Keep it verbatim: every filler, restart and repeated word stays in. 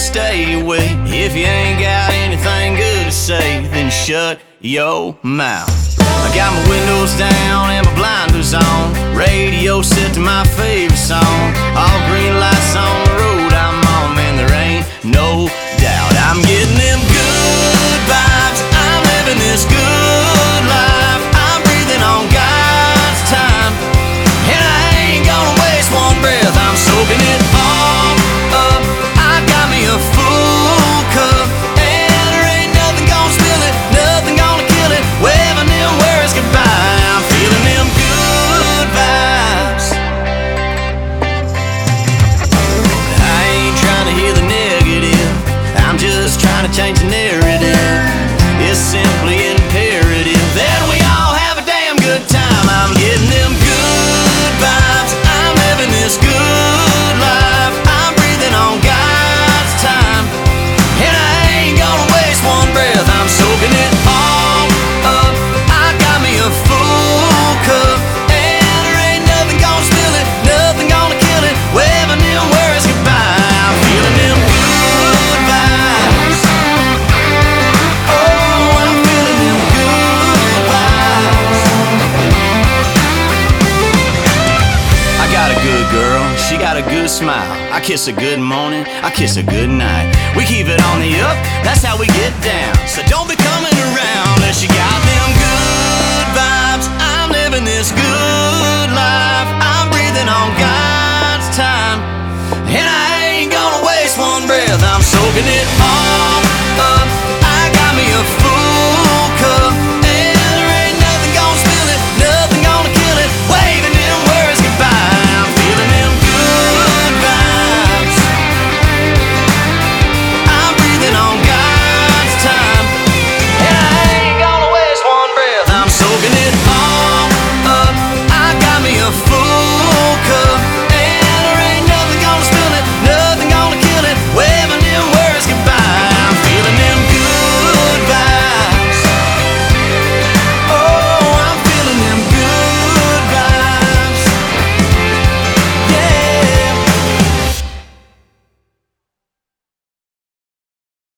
stay away. If you ain't got anything good to say, then shut your mouth. I got my windows down and my blinders on, radio set to my favorite song. All green lights on the road I'm on, man, there ain't no doubt I'm getting them good vibes. I'm living this good life. I'm breathing on God's time, and I ain't gonna waste one breath. I'm soaking it all up. I got me a full cup, and there ain't nothing gonna spill it, nothing gonna kill it. Waving them words goodbye. I'm feeling them good vibes. I ain't trying to hear the negative, I'm just trying to change the narrative. It's simply imperative that we all have a damn good time. I'm getting them good vibes. I'm living this good life. I'm breathing on God's time, and I ain't gonna waste one breath. I'm soaking it all up. I got me a full cup, and there ain't nothing gonna spill it, nothing gonna kill it. Waving them words goodbye. I'm feeling them good vibes. Oh, I'm feeling them good vibes. I got a good girl, she got a good smile. I kiss her good morning, I kiss her good night. We keep it on the up, that's how we get down. So don't be coming